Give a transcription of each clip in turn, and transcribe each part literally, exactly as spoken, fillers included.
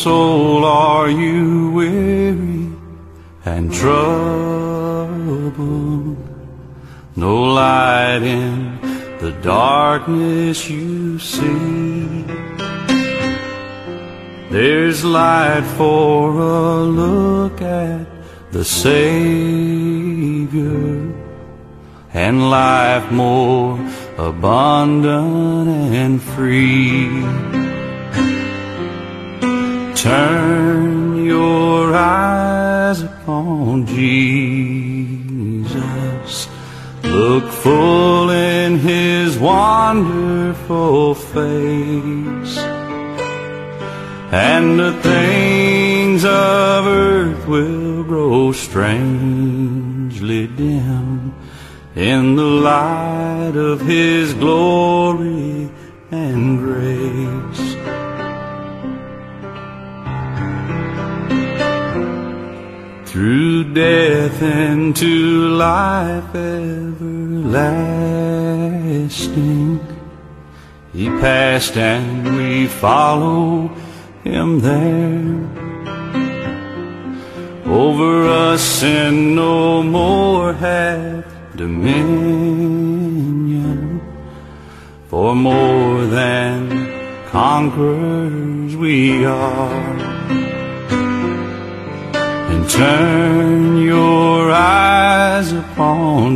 soul, are you weary and troubled? No light in the darkness you see. There's light for a look at the Savior, and life more abundant and free. Turn your eyes upon Jesus. Look full in His wonderful face, and the things of earth will grow strangely dim in the light of His glory and grace. Through death into life everlasting, He passed and we follow Him there. Over us sin no more hath dominion, for more than conquerors we are. And turn your eyes upon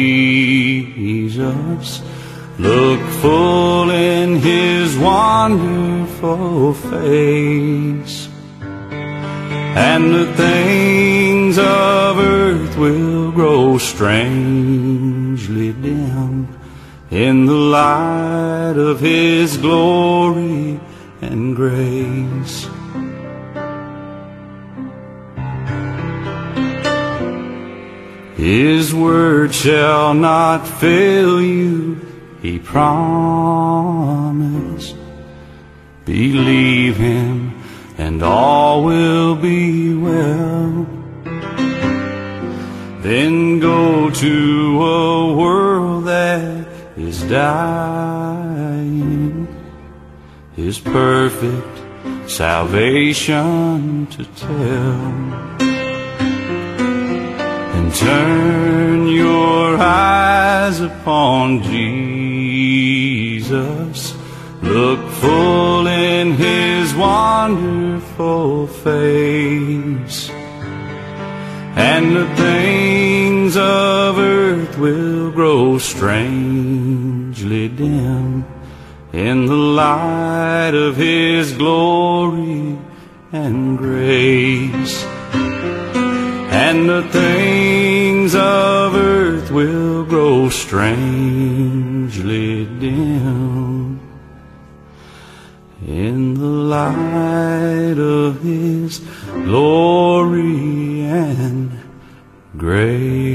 Jesus. Look full in His wonderful face, and the things of earth will grow strangely dim in the light of His glory and grace. His word shall not fail you, He promised. Believe Him and all will be well. Then go to a world that is dying, His perfect salvation to tell. And turn your eyes upon Jesus. Look full in His wonderful face, and the things of earth will grow strangely dim in the light of His glory and grace. And the things of earth will grow strangely dim in the light of His glory and grace.